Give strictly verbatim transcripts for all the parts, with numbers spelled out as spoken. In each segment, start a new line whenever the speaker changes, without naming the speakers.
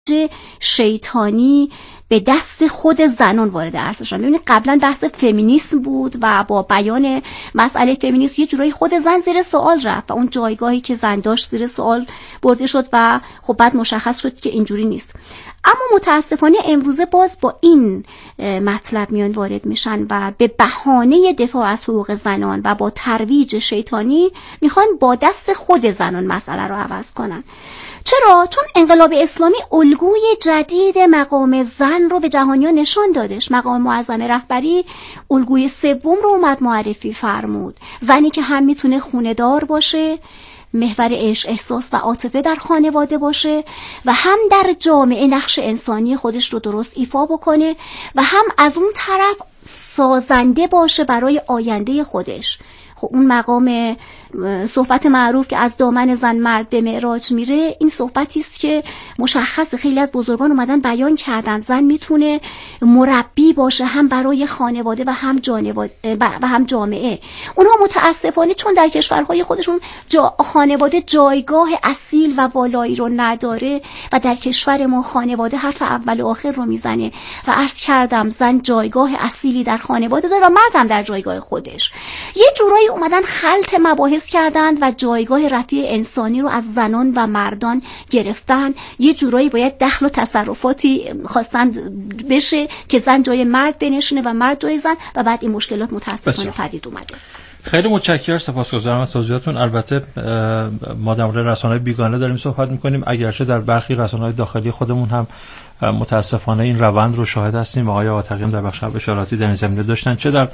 شیطانی به دست خود زنان وارد عرصه شدن. ببینید قبلا بحث فمینیسم بود و با بیان مسئله فمینیسم یه جورایی خود زن زیر سوال رفت و اون جایگاهی که زن داشت زیر سوال برده شد و خب بعد مشخص شد که اینجوری نیست. اما متاسفانه امروزه باز با این مطلب میان وارد میشن و به بهانه دفاع از حقوق زنان و با ترویج شیطانی میخوان با دست خود زنان مسئله رو عوض کنن. چرا؟ چون انقلاب اسلامی الگوی جدید مقام زن رو به جهانیان نشان دادش. مقام معظم رهبری الگوی سوم رو اومد معرفی فرمود. زنی که هم میتونه خونه‌دار باشه، محور عشق، احساس و عاطفه در خانواده باشه و هم در جامعه نقش انسانی خودش رو درست ایفا بکنه و هم از اون طرف سازنده باشه برای آینده خودش. خب اون مقام صحبت معروف که از دامن زن مرد به معراج میره، این صحبتی است که مشخص خیلی از بزرگان اومدن بیان کردن. زن میتونه مربی باشه هم برای خانواده و هم جانواده و هم جامعه. اونها متاسفانه چون در کشورهای خودشون جا خانواده جایگاه اصیل و والایی رو نداره و در کشور ما خانواده حرف اول و آخر رو میزنه و عرض کردم زن جایگاه اصیلی در خانواده داره و مرد هم در جایگاه خودش. یه جورایی اومدن خلط مباحث کردند و جایگاه رفیع انسانی رو از زنان و مردان گرفتن. یه جورایی باید دخل و تصرفاتی خواستن بشه که زن جای مرد بنشونه و مرد جای زن و بعد این مشکلات متاسفانه پدید اومده.
خیلی متشکرم، سپاسگزارم از توضیحاتون. البته ما در مورد رسانه‌های بیگانه داریم صحبت می‌کنیم، اگرچه در برخی رسانه‌های داخلی خودمون هم متاسفانه این روند رو شاهد هستیم. آقای آقاتقی در بخش اشاراتی در این زمینه داشتن، چه در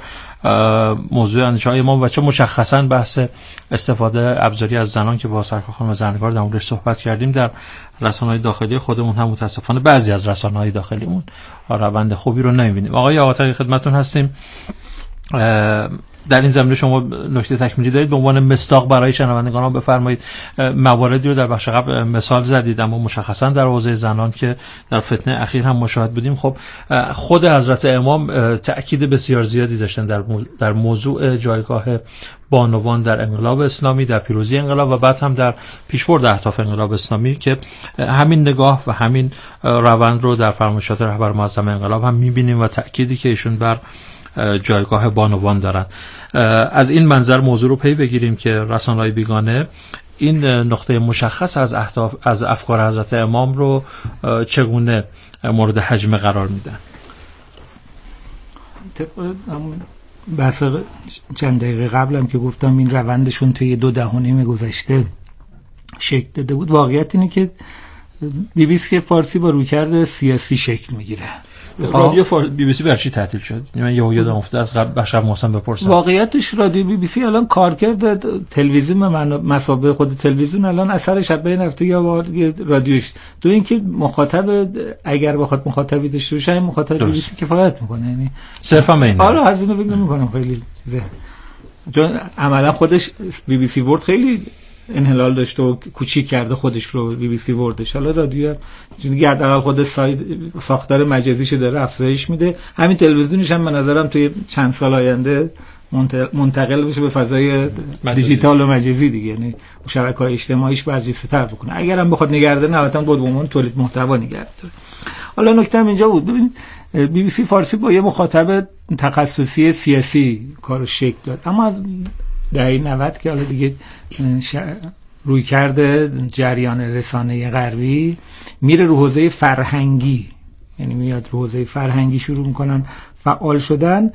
موضوع اندیشه‌های ما و چه مشخصاً بحث استفاده ابزاری از زنان که با سرکار خانم زرنگار در موردش صحبت کردیم در رسانه‌های داخلی خودمون هم متاسفانه بعضی از رسانه‌های داخلیمون روند خوبی رو نمی‌بینیم. آقای آقاتقی خدمتتون هستیم. در این زمینه شما نکته تکمیلی دارید؟ به عنوان مصداق برای شنوندگان هم بفرمایید. مواردی رو در بخش قبل مثال زدید، اما مشخصا در حوزه زنان که در فتنه اخیر هم مشاهد بودیم، خب خود حضرت امام تأکید بسیار زیادی داشتن در در موضوع جایگاه بانوان در انقلاب اسلامی، در پیروزی انقلاب و بعد هم در پیشبرد اهداف انقلاب اسلامی، که همین نگاه و همین روند رو در فرمایشات رهبر معظم انقلاب هم می‌بینیم و تأکیدی که ایشون بر جایگاه بانوان دارن. از این منظر موضوع رو پی بگیریم که رسانه‌های بیگانه این نقطه مشخص از اهداف از افکار حضرت امام رو چگونه مورد حجم قرار میدن.
بحث چند دقیقه قبلم که گفتم این روندشون طی دو دهه گذشته شکل داده بود، واقعیت اینه که بی بی سی فارسی با رویکرد سیاسی شکل میگیره.
رادیو فار... بی بی سی برچی تعطیل شد؟ من یهو یادم افتاد از قبل بخش محسن بپرسم.
واقعیتش رادیو بی بی سی الان کارکرد تلویزیون و مسابقه خود تلویزیون الان اثر شبیه نفته یا رادیوش. دو اینکه مخاطب اگر بخواد مخاطبی داشته باشه این مخاطب بی بی سی کفایت میکنه، یعنی
صرفا این.
آره از اینو فکر نمی‌کنم خیلی چیزه، چون عملا خودش بی بی سی ورد خیلی انحلال داشته و کوچیک کرده خودش رو بی بی سی وردش. حالا رادیو دیگه حداقل خود سایت ساختار مجازیش داره افزایش میده. همین تلویزیونش هم به نظرم توی چند سال آینده منتقل بشه به فضای دیجیتال و مجازی دیگه، یعنی شبکه‌های اجتماعیش برجسته‌تر بکنه. اگر هم بخواد نگهداری البته بود به عنوان تولید محتوا نگهداره. حالا نکته اینجا بود، ببینید بی بی سی فارسی با یه مخاطب تخصصی سیاسی کارو شکل داد، اما از دهه نود که حالا دیگه روی کرده جریان رسانه غربی میره رو حوزه فرهنگی، یعنی میاد رو حوزه فرهنگی شروع میکنن فعال شدن.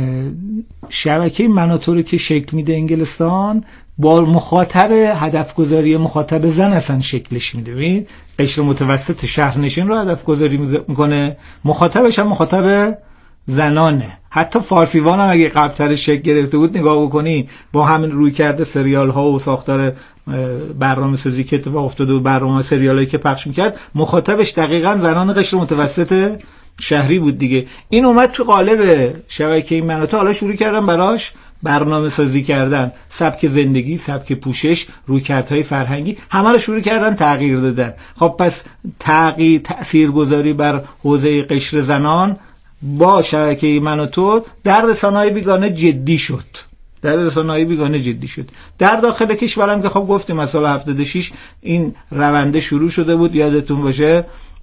شبکه مناطوری که شکل میده انگلستان با مخاطب هدف گذاری مخاطب زن اصلا شکلش میده. ببینید قشر متوسط شهرنشین رو هدف گذاری میکنه، مخاطبش هم مخاطب زنانه. حتی فارسیوان هم اگه قبل‌ترش شکل گرفته بود نگاه بکنی با همین روی کرده سریال ها و ساختار برنامه سازی که اتفاق افتاده و برنامه سریالایی که پخش میکرد مخاطبش دقیقاً زنان قشر متوسط شهری بود دیگه. این اومد تو قالب شبکه این مناطق، حالا شروع کردن براش برنامه سازی کردن، سبک زندگی، سبک پوشش، رویکردهای فرهنگی، همه رو شروع کردن تغییر دادن. خب پس تغییر تاثیرگذاری بر حوزه قشر زنان با شبکه من و تو در رسانه‌های بیگانه جدی شد. در رسانه‌های بیگانه جدی شد. در داخل کشورم که خب گفتیم از سال هفتاد و شش این رونده شروع شده بود. یادتون باشه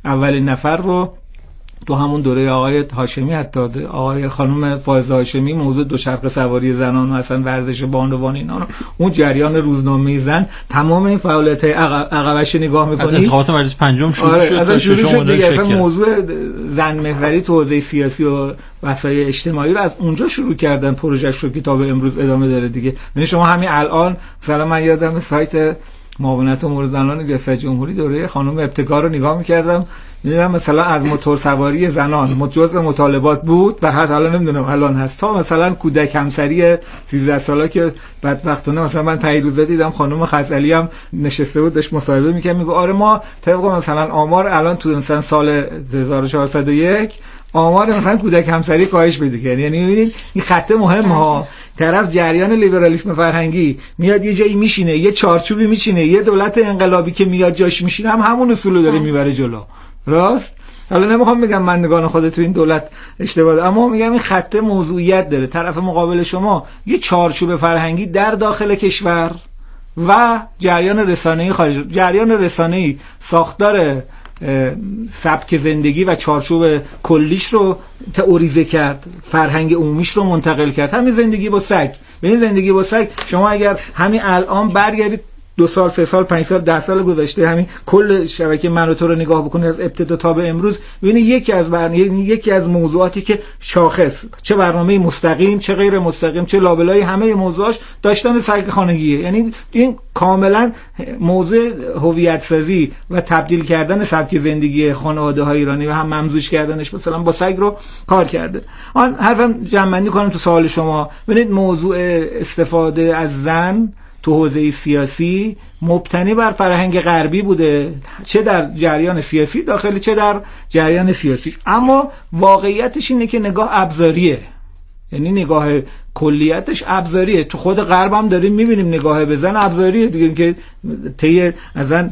اولین نفر رو تو همون دوره آقای هاشمی، حتی آقای خانم فائزه هاشمی، موضوع دوچرخه سواری زنان و اصلا ورزش بانوان اینا، اون جریان روزنامه زن، تمام این فعالیت‌های عقبش نگاه می‌کنی.
از انتخابات مجلس پنجم شروع
آره،
شد.
از شروع شد دیگه. اصلا موضوع زن محوری تو حوزه سیاسی و وسایل اجتماعی رو از اونجا شروع کردن، پروژهش رو که تا به امروز ادامه داره دیگه. یعنی شما همین الان مثلا من یادم سایت معاونت امور زنان ریاست جمهوری دوره خانم ابتکار رو نگاه می‌کردم، می‌دیدم مثلا از موتور سواری زنان جزء مطالبات بود و حتی الان نمیدونم الان هست، تا مثلا کودک همسری سیزده ساله که بدبختانه مثلا من پیروزه دیدم خانم خزعلی هم نشسته بود داشت مصاحبه می‌کرد، میگه آره ما طبق مثلا آمار الان تو مثلا سال هزار و چهارصد و یک آمار مثلا کودک همسری کاهش پیدا کرد. یعنی می‌بینید این خط مهم ها، طرف جریان لیبرالیسم فرهنگی میاد یه جایی میشینه، یه چارچوبی میچینه، یه دولت انقلابی که میاد جاش میشینه هم همون اصولو داره میبره جلو. راست؟ حالا نمیخوام بگم مندگان خودت تو این دولت اشتباه، اما میگم این خط موضوعیت داره. طرف مقابل شما یه چارچوب فرهنگی در داخل کشور و جریان رسانه‌ای خارج، جریان رسانه‌ای ساختار سبک زندگی و چارچوب کلیش رو تئوریزه کرد، فرهنگ عمومیش رو منتقل کرد. همین زندگی با سگ، ببین زندگی با سگ شما اگر همین الان برگردید دو سال، سه سال، پنج سال، ده سال گذشته همین کل شبکه من و تو رو نگاه بکنید از ابتدا تا به امروز، ببینید یکی از برنامه یکی از موضوعاتی که شاخص، چه برنامه مستقیم چه غیر مستقیم چه لابلای همه موضوعاش داشتن سگ خانگیه. یعنی این کاملا موضوع هویت سازی و تبدیل کردن سبک زندگی خانواده های ایرانی و هم ممزوج کردنش مثلا با سگ رو کار کرده. آن حرفم جمع کنم تو سوال شما، ببینید موضوع استفاده از زن تو حوزه سیاسی مبتنی بر فرهنگ غربی بوده، چه در جریان سیاسی داخلی چه در جریان سیاسی، اما واقعیتش اینه که نگاه ابزاریه، یعنی نگاه کلیتش ابزاریه. تو خود غرب هم داریم میبینیم نگاه به زن ابزاریه دیگه، که طی ازن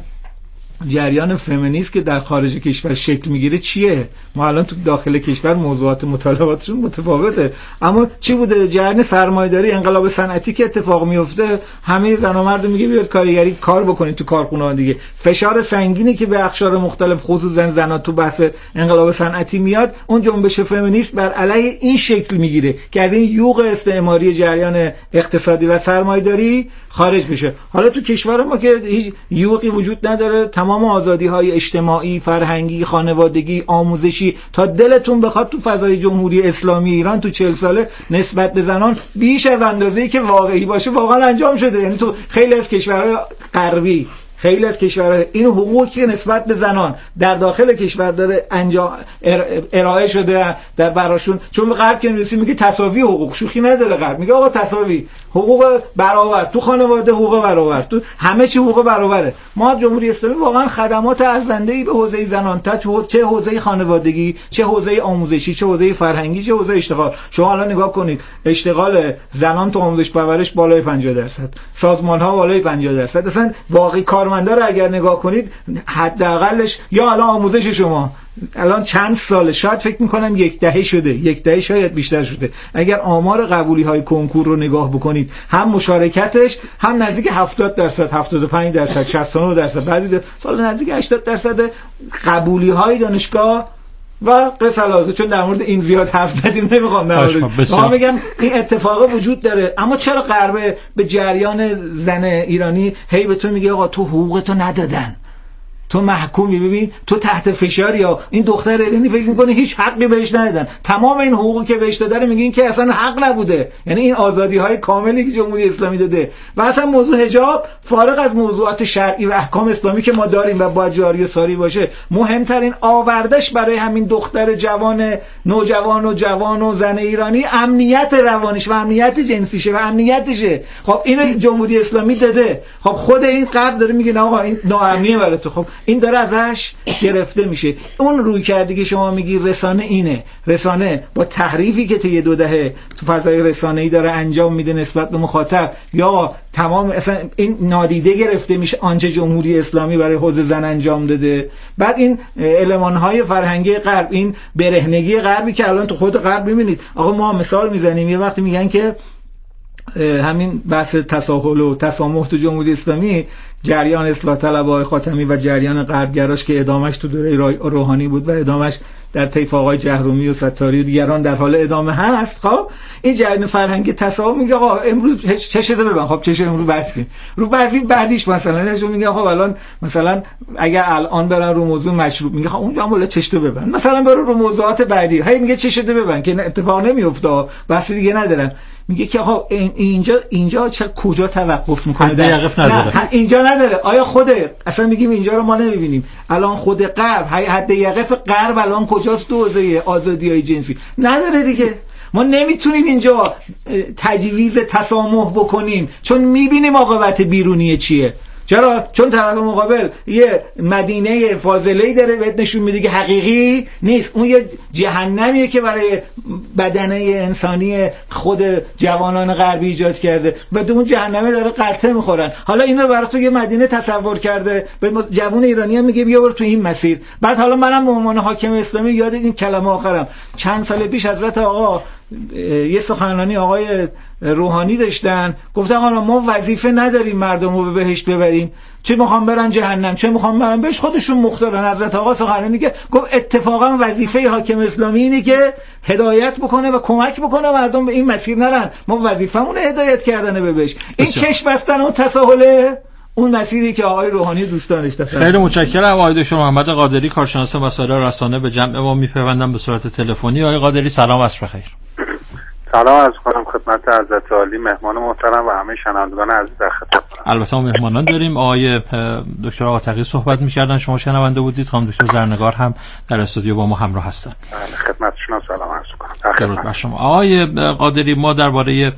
جریان فمینیست که در خارج کشور شکل میگیره چیه؟ ما الان تو داخل کشور موضوعات مطالباتشون متفاوته، اما چی بوده؟ جریان سرمایه‌داری، انقلاب صنعتی که اتفاق میفته، همه زن و مرد میگه بیاد کارگری کار بکنید تو کارخونه‌ها دیگه. فشار سنگینی که به اقشار مختلف خصوصا زن‌ها تو بحث انقلاب صنعتی میاد، اون جنبش فمینیست بر علیه این شکل میگیره که از این یوغ استعماری جریان اقتصادی و سرمایه‌داری خارج بشه. حالا تو کشور ما که هیچ یوغی وجود نداره، تمام آزادی‌های اجتماعی، فرهنگی، خانوادگی، آموزشی تا دلتون بخواد تو فضای جمهوری اسلامی ایران تو چهل ساله نسبت به زنان بیش از اندازه‌ای که واقعی باشه واقعا انجام شده. یعنی تو خیلی از کشورهای غربی، خیلی از کشورها این حقوقی که نسبت به زنان در داخل کشور داره انجام ارائه شده در براشون، چون به غرب که میرسیم میگه تساوی حقوق، شوخی نداره غرب، میگه آقا تساوی حقوق برابر تو خانواده، حقوق برابر تو همه چی حقوق برابره. ما جمهوری اسلامی واقعا خدمات ارزنده‌ای به حوزه زنان، تا چه حوزه خانوادگی، چه حوزه آموزشی، چه حوزه فرهنگی، چه حوزه اشتغال. شما الان نگاه کنید اشتغال زنان تو آموزش پرورش بالای پنجاه درصد، سازمان‌ها بالای پنجاه درصد. اصلا واقعی کارمندا رو اگر نگاه کنید حداقلش، یا الان آموزش شما الان چند ساله، شاید فکر میکنم یک دهه شده، یک دهه شاید بیشتر شده، اگر آمار قبولی های کنکور رو نگاه بکنید، هم مشارکتش هم نزدیک هفتاد درصد، هفتاد و پنج درصد، شصت و نه درصد، بعضی سال نزدیک هشتاد درصد قبولی های دانشگاه و قصه. چون در مورد این زیاد حرف زدیم نمیخوام در مورد ما میگم این اتفاق وجود داره. اما چرا غرب به جریان زن ایرانی هی به تو میگه آقا تو حقوق تو ندادن، تو محکومی، ببین تو تحت فشاری، یا این دختر ایرانی فکر میکنه هیچ حقی بهش ندادن، تمام این حقوقی که بهش داده میگین که اصلا حق نبوده. یعنی این آزادی های کاملی که جمهوری اسلامی داده و اصلا موضوع حجاب فارغ از موضوعات شرعی و احکام اسلامی که ما داریم و باید جاری و ساری باشه، مهمترین آوردش برای همین دختر جوان، نوجوان و جوان و زن ایرانی امنیت روانیش و امنیت جنسیشه و امنیتشه. خب اینو جمهوری اسلامی داده، خب خود این غرب داره میگه نه آقا این ناامنیه برای تو، خب این داره ازش گرفته میشه. اون روی کردی که شما میگی رسانه اینه، رسانه با تحریفی که طی دو دهه تو فضای رسانه‌ای داره انجام میده نسبت به مخاطب، یا تمام اصلا این نادیده گرفته میشه آنچه جمهوری اسلامی برای حوزه زن انجام داده. بعد این المان‌های فرهنگی غرب، این برهنگی غربی که الان تو خود غرب میبینید. آقا ما مثال میزنیم، یه وقتی میگن که همین بحث تساهل و تسامح تو جمهوری اسلامی جریان اصلاح طلبای خاتمی و جریان غربگراش که ادامش تو دوره روحانی بود و ادامش در طیف آقای جهرومی و ستاری و دیگران در حال ادامه هست. خب این جریان فرهنگی تساهل میگه آقا امروز چشته ببن، خب چش امروز بس کن، رو بعضی بعدیش مثلا نشون میگه آقا الان مثلا اگر الان برن رو موضوع مشروب میگه خب اونجا هم ولی چشته ببن، مثلا برو رو موضوعات بعدی هی میگه چشته ببن که اتفاق نمیفته، بس دیگه ندارن. میگه که آقا اینجا اینجا چه کجا توقف میکنه؟
دقیق نداره.
نه اینجا نداره. آیا خود اصلا میگیم اینجا رو ما نمیبینیم؟ الان خود غرب حد یقف غرب الان کجاست تو حوزه آزادی‌های جنسی؟ نداره دیگه. ما نمیتونیم اینجا تجویز تسامح بکنیم چون میبینیم عاقبت بیرونی چیه. چرا؟ چون طرف مقابل یه مدینه فاضله‌ای داره بهت نشون میده که حقیقی نیست، اون یه جهنمیه که برای بدنه انسانی خود جوانان غربی ایجاد کرده و دو اون جهنمه داره قلطه میخورن. حالا اینو برای تو یه مدینه تصور کرده، به جوان ایرانی هم میگه بیا برو تو این مسیر. بعد حالا منم به عنوان حاکم اسلامی یاد این کلمه آخرم. چند سال پیش حضرت آقا یه سخنرانی آقای روحانی داشتن، گفتن آقا ما وظیفه نداریم مردم رو به بهشت ببریم، چه میخوام برن جهنم چه میخوام برن بهش، خودشون مختارن. حضرت آقا سخنرانی که گفت اتفاقا وظیفه حاکم اسلامی اینه که هدایت بکنه و کمک بکنه مردم به این مسیر نرن، ما وظیفمون هدایت کردنه به بهشت. این چشم بستن و تساهله اون مسیری که آقای روحانی دوستانش تصور.
خیلی متشکرم آقای دکتر محمد قادری، کارشناس مسائل رسانه، به جمع ما میپیوندن به صورت تلفنی. آقای قادری سلام، عصر بخیر.
سلام عرض کنم خدمت حضرت عالی، مهمان محترم و همه شنوندگان عزیز در خدمت.
البته ما مهمانان داریم. آقای دکتر آقاتقی صحبت می‌کردن، شما شنونده بودید. خانم دکتر زرنگار هم در استودیو با ما همراه هستن.
بله خدمتشون سلام عرض کنم.
درود بر شما. آقای قادری، ما درباره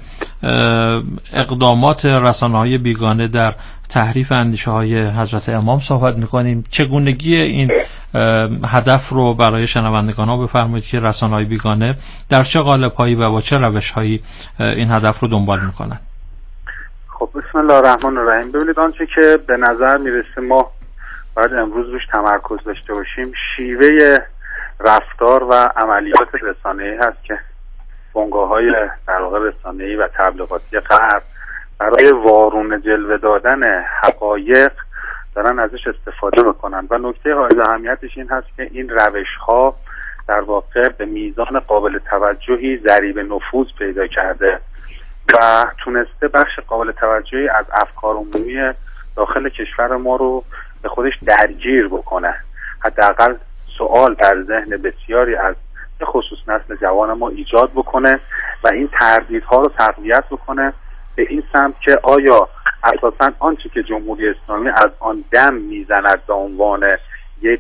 اقدامات رسانه‌های بیگانه در تحریف اندیشه‌های حضرت امام صحبت می‌کنیم. چگونگی این هدف رو برای شنوندگان ها بفرمایید که رسانه‌های بیگانه در چه قالب‌هایی و با چه روش‌هایی این هدف رو دنبال می‌کنن؟
خب بسم الله الرحمن الرحیم. ببینید آنچه که به نظر میرسه ما باید امروز روش تمرکز داشته باشیم شیوه رفتار و عملیات رسانه‌ای هست که بنگاه‌های در واقع رسانه‌ای و تبلیغاتی غرب برای وارونه جلوه دادن حقایق دارن ازش استفاده میکنن و نکته حائز اهمیتش این هست که این روش‌ها در واقع به میزان قابل توجهی ضریب نفوذ پیدا کرده و تونسته بخش قابل توجهی از افکار عمومی داخل کشور ما رو به خودش درگیر بکنه. حداقل سوال در ذهن بسیاری از به خصوص نسل جوان ما ایجاد بکنه و این تردیدها رو تقویت بکنه به این سمت که آیا اساساً آنچه که جمهوری اسلامی از آن دم میزند به عنوان یک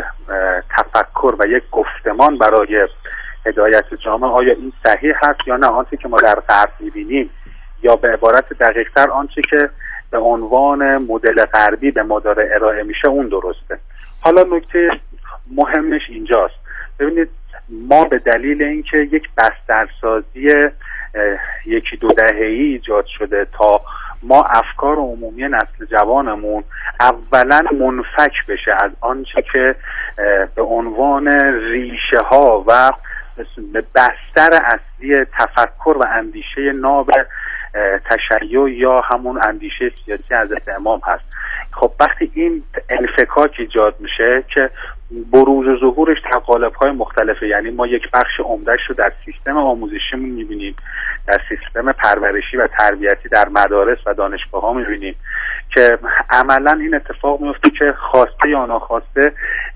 تفکر و یک گفتمان برای هدایت جامعه آیا این صحیح هست یا نه آنچه که ما در غرب میبینیم، یا به عبارت دقیق‌تر آنچه که به عنوان مدل غربی به ما داره ارائه میشه اون درسته. حالا نکته مهمش اینجاست. ببینید ما به دلیل اینکه یک بسترسازی یکی دو دهه‌ای ایجاد شده تا ما افکار عمومی نسل جوانمون اولا منفک بشه از آنچه که به عنوان ریشه ها و بستر اصلی تفکر و اندیشه ناب تشیع یا همون اندیشه سیاسی حضرت امام هست. خب وقتی این انفکاک ایجاد میشه که بروز و ظهورش در قالب‌های مختلفه، یعنی ما یک بخش عمده‌اش رو در سیستم آموزشیمون می‌بینیم، در سیستم پرورشی و تربیتی در مدارس و دانشگاه‌ها می‌بینیم که عملاً این اتفاق میفته که خواسته یا ناخواسته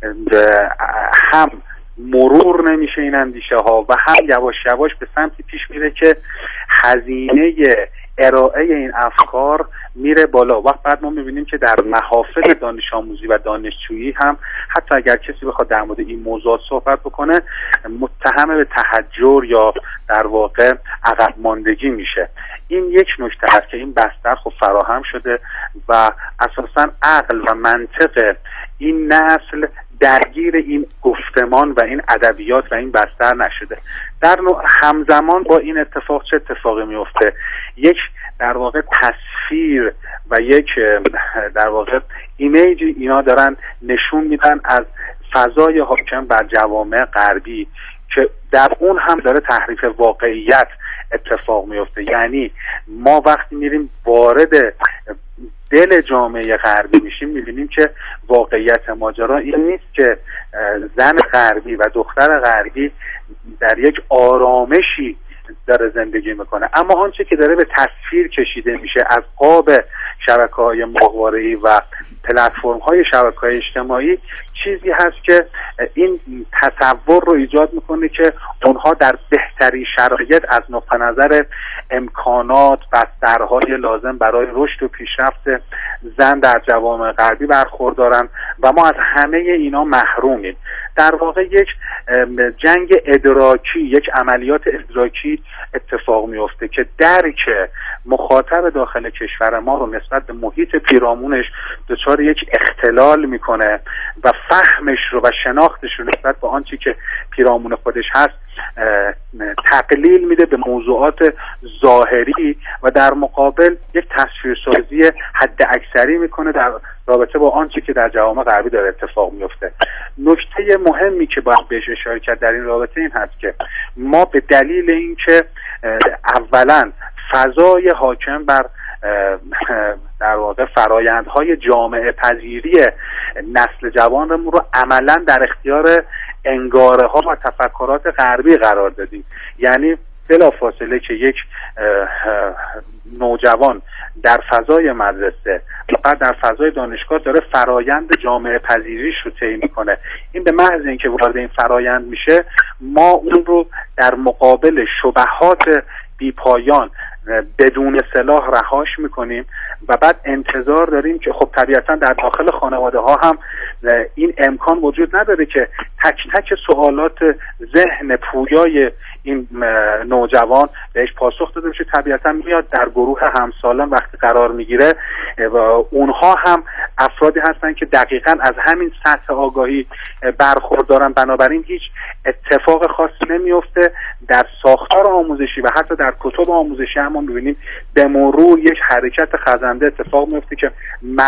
هم مرور نمیشه این اندیشه ها و هم یواش یواش به سمتی پیش میره که هزینه ارائه این افکار میره بالا. وقت بعد ما میبینیم که در محافل دانش آموزی و دانشجویی هم حتی اگر کسی بخواد در مورد این موضوع صحبت بکنه متهم به تحجر یا در واقع عقب ماندگی میشه. این یک نکته است که این بستر خب فراهم شده و اساساً عقل و منطق این نسل درگیر این گفتمان و این ادبیات و این بستر نشده. در همزمان با این اتفاق چه اتفاقی میفته؟ یک در واقع تصویر و یک در واقع ایمیج اینا دارن نشون میدن از فضای حاکم بر جوامع غربی که در اون هم داره تحریف واقعیت اتفاق میفته. یعنی ما وقتی میریم وارد دل جامعه غربی میشیم میبینیم که واقعیت ماجرا این نیست که زن غربی و دختر غربی در یک آرامشی داره زندگی میکنه، اما آنچه که داره به تصویر کشیده میشه از قاب شبکه‌های ماهواره‌ای و پلتفرم‌های شبکه‌های اجتماعی چیزی هست که این تصور رو ایجاد میکنه که اونها در بهترین شرایط از نقطه نظر امکانات بسترهای لازم برای رشد و پیشرفت زن در جوامع غربی برخوردارن و ما از همه اینا محرومیم. در واقع یک جنگ ادراکی، یک عملیات ادراکی اتفاق میفته که درک مخاطب داخل کشور ما رو نسبت به محیط پیرامونش دچار یک اختلال میکنه و فهمش رو و شناختش رو نسبت به آنچه که پیرامون خودش هست تقلیل میده به موضوعات ظاهری و در مقابل یک تصویرسازی حد اکثری میکنه در رابطه با آنچه که در جوامع غربی داره اتفاق میفته. نکته مهمی که باید بهش اشاره کرد در این رابطه این هست که ما به دلیل اینکه اولا فضای حاکم بر در واقع فرایندهای جامعه پذیری نسل جوانمون رو عملا در اختیار انگاره ها و تفکرات غربی قرار دادیم، یعنی بلافاصله که یک نوجوان در فضای مدرسه بعد در فضای دانشگاه داره فرایند جامعه پذیریش رو طی میکنه، این به محض اینکه وارد این فرایند میشه ما اون رو در مقابل شبهات بیپایان بدون سلاح رهاش میکنیم و بعد انتظار داریم که خب طبیعتا در داخل خانواده ها هم این امکان وجود نداره که تک تک سوالات ذهن پویای این نوجوان بهش پاسخ داده بشه. طبیعتا میاد در گروه همسالان وقتی قرار میگیره و اونها هم افرادی هستن که دقیقاً از همین سطح آگاهی برخوردارن، بنابراین هیچ اتفاق خاصی نمیفته در ساختار آموزشی و حتی در کتب آموزشی هم میبینیم به مرور یک حرکت خزنده اتفاق میفته که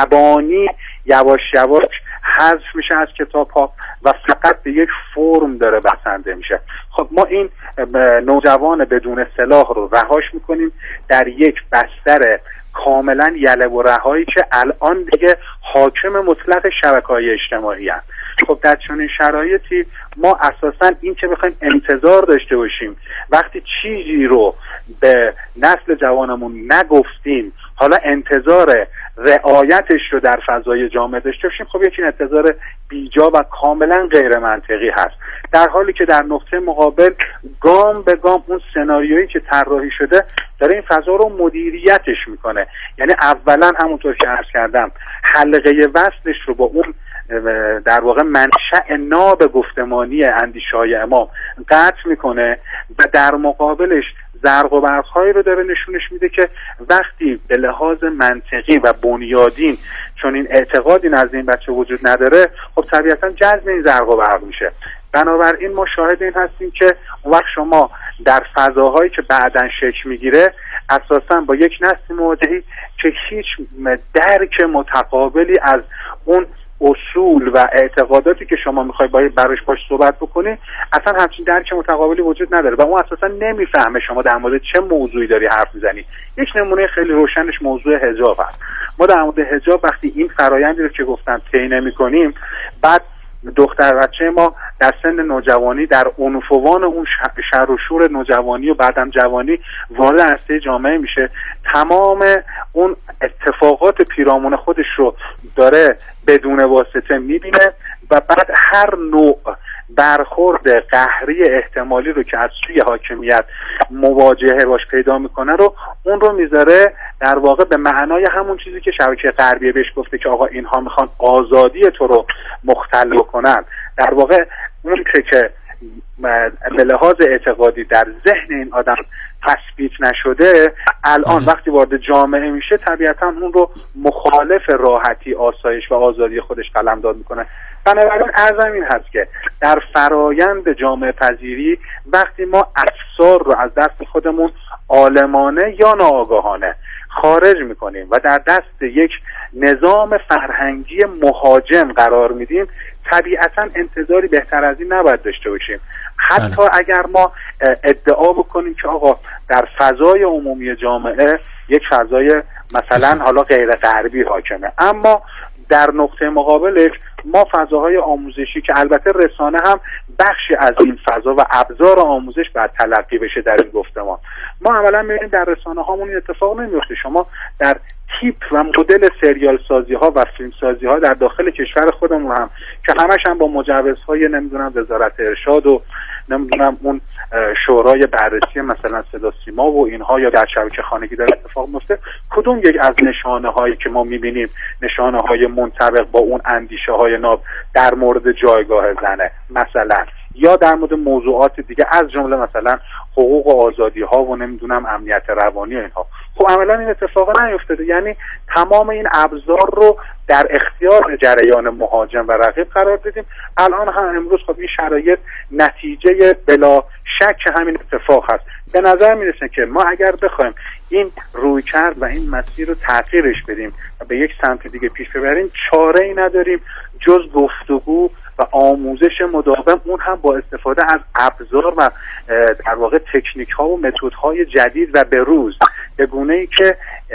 مبانی یواش یواش حذف میشه از کتاب ها و فقط به یک فرم داره بسنده میشه. خب ما این نوجوان بدون سلاح رو رهاش میکنیم در یک بستر کاملا یله و رهایی که الان دیگه حاکم مطلق شبکه‌های اجتماعی هست. خب در چنین شرایطی ما اساساً این که بخوایم انتظار داشته باشیم وقتی چیزی رو به نسل جوانمون نگفتیم حالا انتظار رعایتش رو در فضای جامعه داشته باشیم، خب یکی انتظار بیجا و کاملا غیر منطقی هست، در حالی که در نقطه مقابل گام به گام اون سناریویی که طراحی شده داره این فضا رو مدیریتش میکنه. یعنی اولا همونطور که عرض کردم حلقه وصلش رو با اون در واقع منشأ ناب گفتمانی اندیشه‌های امام قطع میکنه و در مقابلش زرق و برق‌هایی رو داره نشونش میده که وقتی به لحاظ منطقی و بنیادین چون این اعتقادی نزد این بچه وجود نداره خب طبیعتا جذب این زرق و برق میشه. بنابراین ما شاهد این هستیم که اون وقت شما در فضاهایی که بعداً شکل میگیره اساساً با یک نسل مواجهی که هیچ درک متقابلی از اون اصول و اعتقاداتی که شما میخوای باید براش باش صحبت بکنی اصلا همچین درک متقابلی وجود نداره و اون اساسا نمیفهمه شما در مورد چه موضوعی داری حرف میزنی. یک نمونه خیلی روشنش موضوع حجاب هست. ما در مورد حجاب وقتی این فرآیندی رو که گفتم طی نمی‌کنیم بعد دختر بچه ما در سن نوجوانی در عنفوان اون شر و شور نوجوانی و بعدم جوانی وارد هسته جامعه میشه، تمام اون اتفاقات پیرامون خودش رو داره بدون واسطه میبینه و بعد هر نوع برخورد قهری احتمالی رو که از سوی حاکمیت مواجهه باش پیدا میکنه رو اون رو میذاره در واقع به معنای همون چیزی که شبکه غربیه بهش گفته که آقا اینها میخوان آزادی تو رو مختل بکنن. در واقع اون که به لحاظ اعتقادی در ذهن این آدم تثبیت نشده الان وقتی وارد جامعه میشه طبیعتا اون رو مخالف راحتی، آسایش و آزادی خودش قلمداد میکنه. بنابراین عرضم این هست که در فرایند جامعه پذیری وقتی ما افسار رو از دست خودمون عالمانه یا ناآگاهانه خارج میکنیم و در دست یک نظام فرهنگی مهاجم قرار میدیم طبیعتا انتظاری بهتر از این نباید داشته باشیم. حتی اگر ما ادعا بکنیم که آقا در فضای عمومی جامعه یک فضای مثلا حالا غیر غربی حاکمه. اما در نقطه مقابلش ما فضاهای آموزشی که البته رسانه هم بخشی از این فضا و ابزار آموزش باید تلقی بشه در این گفتمان، ما عملا می‌بینیم در رسانه هامون این اتفاق نمیفته. شما در تیپ و مدل سریال سازی ها و فیلم سازی ها در داخل کشور خودمون هم که همش هم با مجوزهای نمیدونم وزارت ارشاد و نمیدونم اون شورای بررسی مثلا صدا سیما و اینها یا در شبکه خانگی در اتفاق میفته، کدوم یک از نشانه هایی که ما میبینیم نشانه های منطبق با اون اندیشه های ناب در مورد جایگاه زنه مثلا، یا در مورد موضوعات دیگه از جمله مثلا حقوق و آزادی ها و نمیدونم امنیت روانی و اینها. خب عملا این اتفاق نیفتاده. یعنی تمام این ابزار رو در اختیار جریان مهاجم و رقیب قرار دادیم. الان هم امروز خب این شرایط نتیجه بلا شک همین اتفاق هست. به نظر میرسه که ما اگر بخوایم این رویکرد و این مسیر رو تغییرش بدیم و به یک سمت دیگه پیش ببریم، چاره ای نداریم جز گفتگو و آموزش مداوم، اون هم با استفاده از ابزار و در واقع تکنیک ها و متد های جدید و بروز، به گونه‌ای که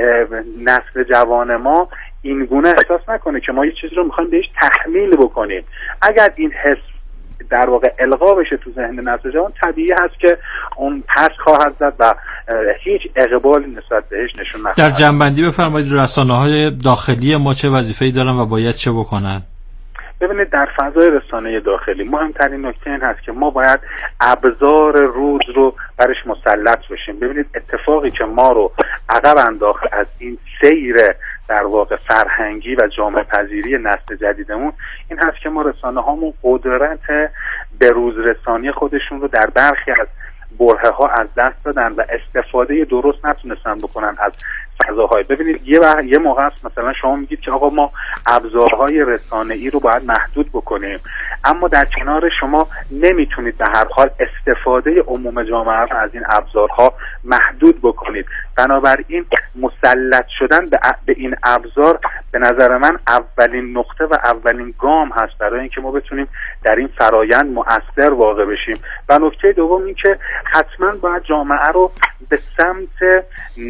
نسل جوان ما این گونه احساس نکنه که ما یه چیزی رو میخوایم بهش تحمیل بکنیم. اگر این حس در واقع القا بشه تو ذهن نسل جوان، طبیعی هست که اون پس خواهد زد و هیچ اقبالی نسبت بهش نشون نخواهد.
در جنبندی بفرمایید رسانه‌های داخلی ما چه وظیفه‌ای دارن و باید چه بکنن؟
ببینید در فضای رسانه داخلی مهمترین نکته این هست که ما باید ابزار روز رو برش مسلط بشیم. ببینید اتفاقی که ما رو عقب انداخت از این سیر در واقع فرهنگی و جامعه پذیری نسل جدیدمون این هست که ما رسانه هامون قدرت بروز رسانی خودشون رو در برخی از برهه ها از دست دادن و استفاده درست نتونستن بکنن از فضاهای. ببینید یه بح... یه موقع است مثلا شما میگید که آقا ما ابزارهای رسانه‌ای رو باید محدود بکنیم، اما در کنار شما نمیتونید به هر حال استفاده عموم جامعه رو از این ابزارها محدود بکنید. بنابراین مسلط شدن به, ا... به این ابزار به نظر من اولین نقطه و اولین گام هست برای اینکه ما بتونیم در این فرایند مؤثر واقع بشیم. و نکته دوم این که حتما باید جامعه رو به سمت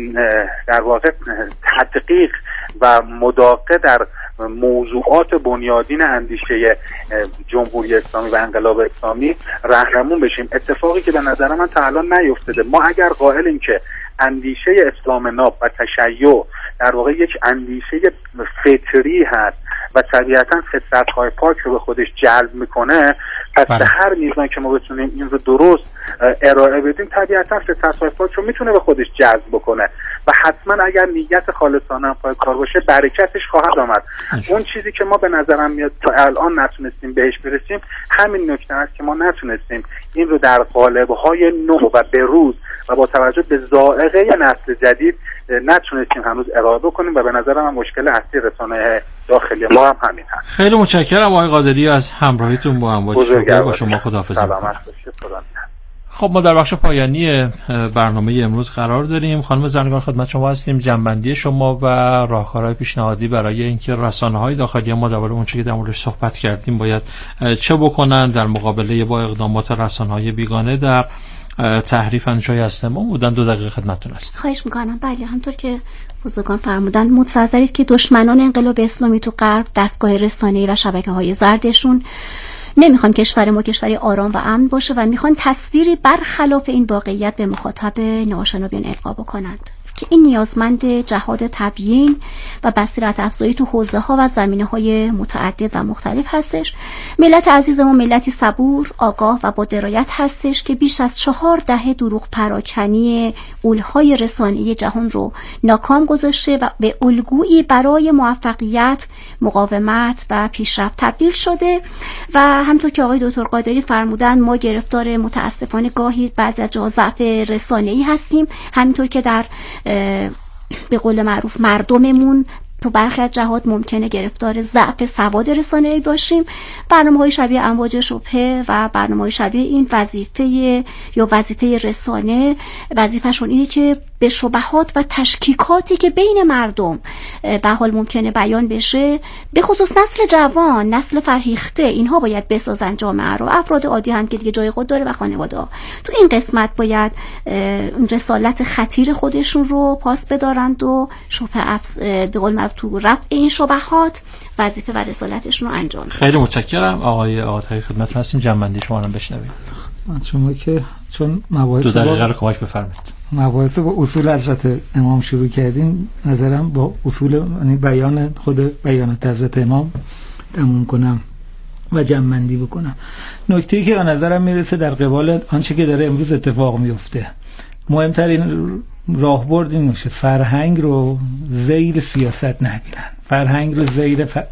در واقع تدقیق و مداقه در موضوعات بنیادین اندیشه جمهوری اسلامی و انقلاب اسلامی راهنمون بشیم، اتفاقی که به نظر من تا الان نیفتاده. ما اگر قائلیم که اندیشه اسلام ناب و تشیع در واقع یک اندیشه فطری هست و طبیعتا فطرت‌های پاک رو به خودش جلب میکنه، پس به هر میزان که ما بتونیم این رو درست ارائه بدیم طبیعتا فطرت‌های پاک رو میتونه به خودش جذب بکنه و حتما اگر نیت خالصانه هم پای کار باشه برکتش خواهد آمد. اون چیزی که ما به نظرم میاد تا الان نتونستیم بهش برسیم همین نکته است که ما نتونستیم این رو در قالب‌های نو و بروز و با توجه به ذائقه نسل جدید نتونستیم هنوز ارائه بکنیم و به نظرم هم مشکل اصلی رسانه داخلی ما هم همین هست.
خیلی متشکرم آقای قادری از همراهیتون با امواج شکر. با شما خداحافظی می‌کنم. خب ما در بخش پایانی برنامه امروز قرار داریم. خانم زرنگار خدمت شما هستیم. جنبندی شما و راهکارهای پیشنهادی برای اینکه رسانه‌های داخلی ما درباره اون چیزی که در موردش صحبت کردیم باید چه بکنن در مقابله با اقدامات رسانه‌های بیگانه در تحریف اندیشه‌های اصل ما بودن. دو دقیقه خدمتتون است.
خواهش می‌کنم. بله همونطور که بزرگان فرمودن متصورید که دشمنان انقلاب اسلامی تو غرب دستگاه رسانه‌ای و شبکه‌های زردشون نمیخوان کشور ما کشوری آرام و امن باشه و میخوان تصویری برخلاف این واقعیت به مخاطب ناآشنایان القا بکنند که این نیازمند جهاد تبیین و بصیرت افزایی تو حوزه‌ها و زمینه‌های متعدد و مختلف هستش. ملت عزیز ما ملتی صبور، آگاه و با درایت هستش که بیش از چهار دهه دروغ پراکنی اولهای رسانه‌ای جهان رو ناکام گذاشته و به الگویی برای موفقیت، مقاومت و پیشرفت تبدیل شده و همونطور که آقای دکتر قادری فرمودن ما گرفتار متاسفانه گاهی بعضی از جاها ضعف رسانه‌ای هستیم، همینطور که در به قول معروف مردممون تو برخی از جهات ممکنه گرفتار ضعف سواد رسانه‌ای باشیم. برنامه‌های شبیه امواج شبهه و برنامه‌های شبیه این وظیفه یا وظیفه رسانه وظیفه‌شون اینه که به شبهات و تشکیکاتی که بین مردم به حال ممکنه بیان بشه، به خصوص نسل جوان، نسل فرهیخته، اینها باید بسازن جامعه رو. افراد عادی هم که دیگه جای خود داره و خانواده تو این قسمت باید رسالت خطیر خودشون رو پاس بدارند و شبه افز به قول معروف تو رفع این شبهات وظیفه و رسالتشون رو انجام بدن.
خیلی متشکرم آقای آقای خدمت هستیم. جنبندی شما رو بشنوید.
شما که چون مباحث
دو دقیقه رو کمک بفرمایید.
مباحث با اصول حضرت امام شروع کردین، نظرم با اصول یعنی بیان خود بیانات حضرت امام تموم کنم و جمع‌بندی بکنم. نکته‌ای که به نظرم میرسه در قبال آنچه که داره امروز اتفاق میفته، مهمترین راهبرد این میشه فرهنگ رو ذیل سیاست نبینن، فرهنگ رو ذیل ف...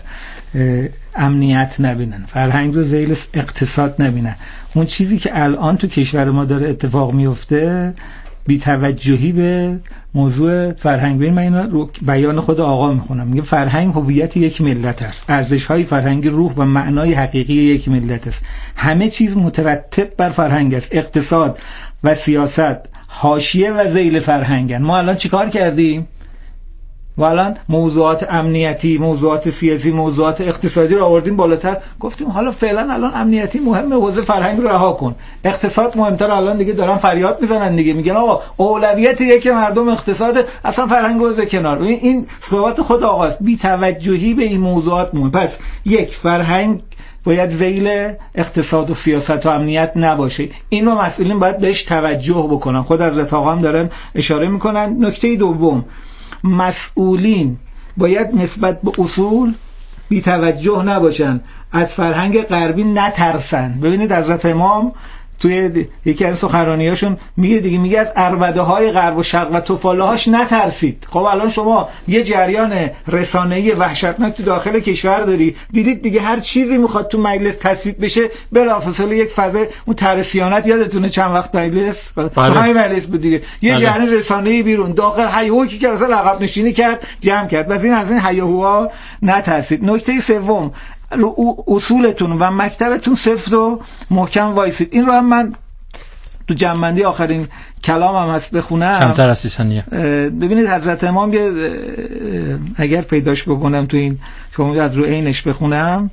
امنیت نبینن، فرهنگ رو ذیل اقتصاد نبینن. اون چیزی که الان تو کشور ما داره اتفاق میفته بی توجهی به موضوع فرهنگ. ببین من اینا رو بیان خود آقا میخونم، میگه فرهنگ هویت یک ملت است، ارزش‌های فرهنگی روح و معنای حقیقی یک ملت است. همه چیز مترتب بر فرهنگ است. اقتصاد و سیاست حاشیه و ذیل فرهنگن. ما الان چیکار کردیم؟ و الان موضوعات امنیتی، موضوعات سیاسی، موضوعات اقتصادی رو آوردیم بالاتر، گفتیم حالا فعلا الان امنیتی مهمه، حوزه فرهنگ رو رها کن. اقتصاد مهمتر. الان دیگه دارن فریاد میزنن دیگه، میگن آقا اولویت یک مردم اقتصاد، اصلا فرهنگ رو کنار. این صحبت خود آقاست، بی توجهی به این موضوعات مهم. پس یک، فرهنگ باید ذیل اقتصاد و سیاست و امنیت نباشه. این رو مسئولین باید بهش توجه بکنن. خود حضرت آقا هم دارن اشاره میکنن. نکته دوم، مسئولین باید نسبت به اصول بی توجه نباشن، از فرهنگ غربی نترسن. ببینید حضرت امام توی یکی از سخنرانیاشون میگه دیگه، میگه از عربده های غرب و شرق و توفاله هاش نترسید. خب الان شما یه جریان رسانه‌ای وحشتناک تو داخل کشور داری، دیدید دیگه هر چیزی میخواد تو مجلس تصویب بشه بلافاصله یک فضای اون ترسیانت، یادتونه چند وقت مجلس تو همین مجلس بود دیگه، یه بله. جریان رسانه‌ای بیرون داخل هیاهو که اصلا عقب نشینی کرد جمع کرد. بس این از این هیاهوها نترسید. نکته سوم، اصولتون و مکتبتون سفت و محکم وایسید. این رو هم من تو جنبندی آخرین کلامم هست بخونم،
کمتر از سی ثانیه.
ببینید حضرت امام یه اگر پیداش بکنم تو این شما از رو عینش بخونم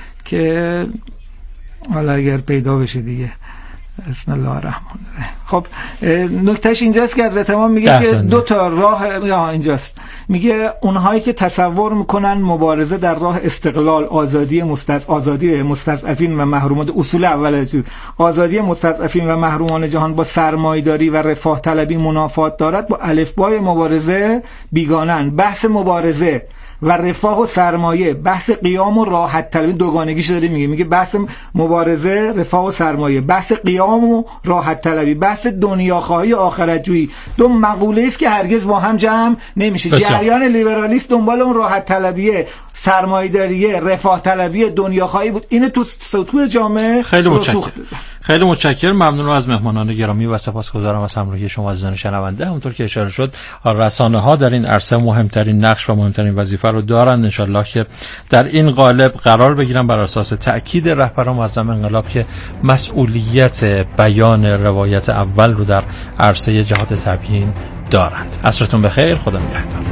که حالا اگر پیدا بشه دیگه، بسم الله الرحمن الرحیم. خب نکتهش اینجاست که حضرت امام میگه که دو تا راه اینجاست، میگه اونهایی که تصور میکنن مبارزه در راه استقلال، آزادی مستضعف آزادی مستضعفین و محرومان، اصول اول چیز آزادی مستضعفین و محرومان جهان با سرمایه‌داری و رفاه طلبی منافات دارد، با الفبای مبارزه بیگانن. بحث مبارزه و رفاه و سرمایه، بحث قیام و راحت طلبی، دوگانگیش داره میگه، میگه بحث مبارزه، رفاه و سرمایه، بحث قیام و راحت طلبی، بحث دنیاخواهی و آخرتجویی، دو مقوله است که هرگز با هم جمع نمیشه. جریان لیبرالیسم دنبال اون راحت طلبیه، سرمایه‌داریه، رفاه طلبی، دنیاخواهی بود. اینه تو سطوح جامعه
خیلی متشکرم. خیلی متشکرم، ممنونم از مهمانان گرامی و سپاسگزارم از همراهی شما عزیزان شنونده. همونطور که اشاره شد رسانه‌ها در این عرصه مهمترین نقش و مهمترین وظیفه رو دارند. ان شاءالله که در این قالب قرار بگیرن بر اساس تأکید رهبران معظم انقلاب که مسئولیت بیان روایت اول رو در عرصه جهاد تبیین دارند. عصرتون بخیر، خدا نگهدار.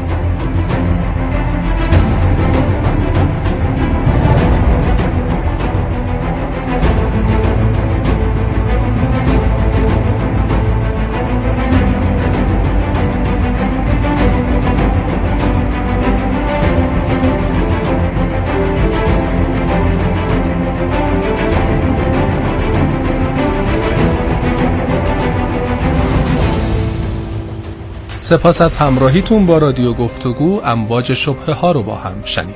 سپاس از همراهیتون با رادیو گفتگو. امواج شبهه ها رو با هم شنیدیم.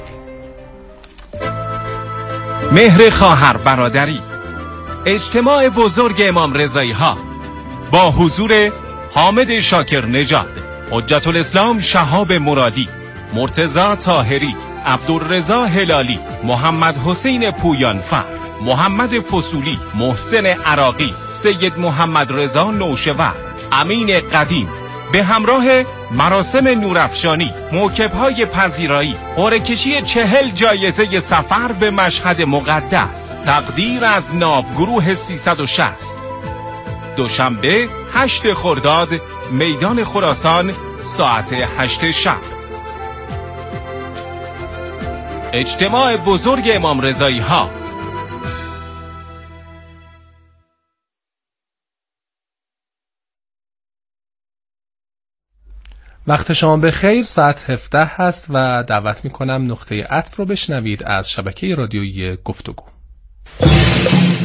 مهر خواهر برادری، اجتماع بزرگ امام رضایی ها با حضور حامد شاکر نژاد، حجت الاسلام شهاب مرادی، مرتضی طاهری، عبدالرضا هلالی، محمد حسین پویانفر، محمد فصولی، محسن عراقی، سید محمد رضا نوشور، امین قدیم به همراه مراسم نورافشانی، موکب‌های پذیرایی، قرعه‌کشی چهل جایزه سفر به مشهد مقدس، تقدیر از ناو گروه سیصد و شصت، دوشنبه هشت خرداد میدان خراسان ساعت هشت شب. اجتماع بزرگ امام رضایی ها.
وقت شما بخیر، ساعت هفده هست و دعوت میکنم نقطه عطف رو بشنوید از شبکه رادیویی گفتگو.